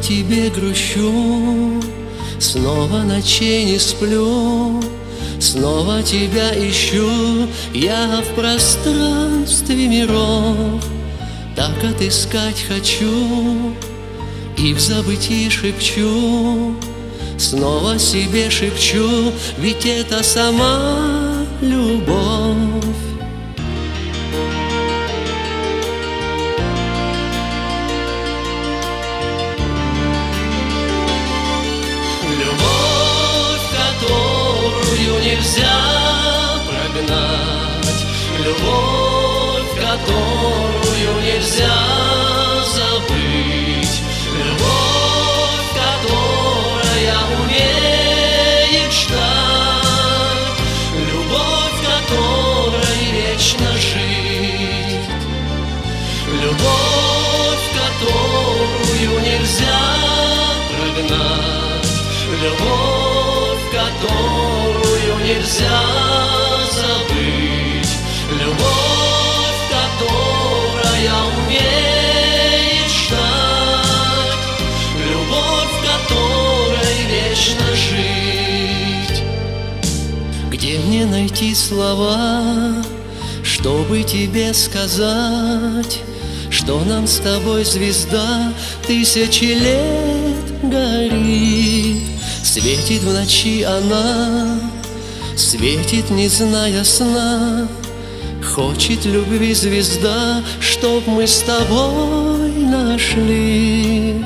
тебе грущу, снова ночей не сплю, снова тебя ищу. Я в пространстве миров так отыскать хочу, и в забытии шепчу, снова себе шепчу, ведь это сама любовь. Любовь, которую нельзя прогнать, любовь, которую нельзя забыть, любовь, которая умеет ждать, любовь, которой вечно жить, любовь, которую нельзя прогнать, любовь, которую нельзя забыть, любовь, которая умеет ждать, любовь, которой вечно жить. Где мне найти слова, чтобы тебе сказать, что нам с тобой звезда тысячи лет горит? Светит в ночи она, светит, не зная сна. Хочет любви звезда, чтоб мы с тобой нашли.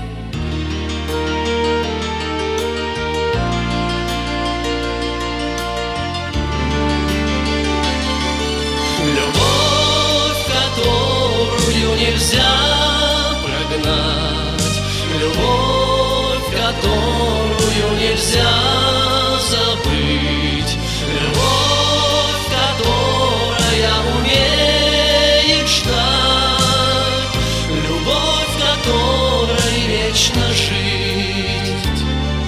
Любовь, которую нельзя прогнать, любовь, которую нельзя забыть, любовь, которая умеет ждать, любовь, которой вечно жить,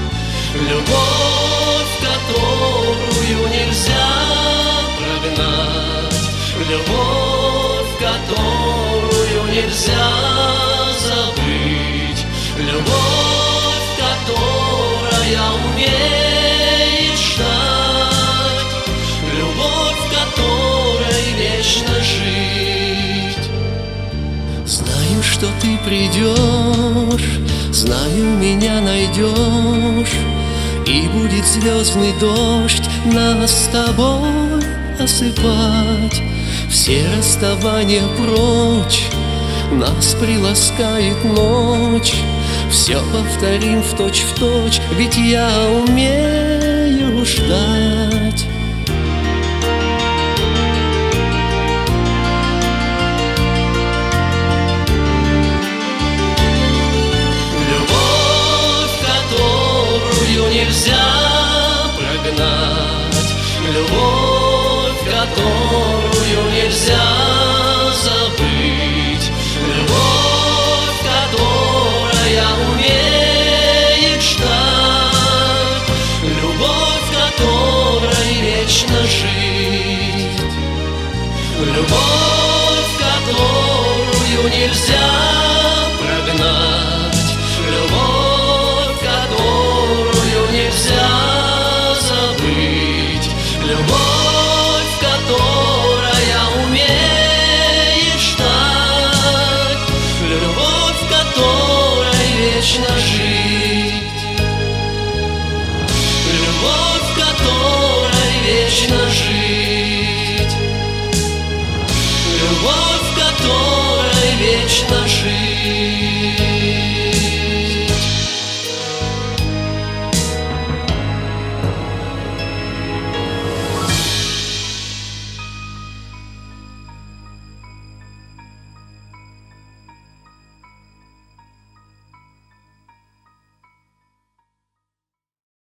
любовь, которую нельзя прогнать, любовь, которую нельзя забыть, любовь, которая умеет ждать, любовь, которой вечно жить. Знаю, что ты придешь, знаю, меня найдешь, и будет звездный дождь нас с тобой осыпать. Все расставания прочь, нас приласкает ночь. Все повторим в точь, ведь я умею ждать. Любовь, которую нельзя прогнать, любовь, которую нельзя забыть, любовь, которая умеет ждать, любовь, которой вечно жить, любовь, которую нельзя прогнать, любовь, которую нельзя забыть, любовь, которая умеет ждать, любовь, которой вечно жить, любовь, которой вечно жить, любовь, которой вечно жить.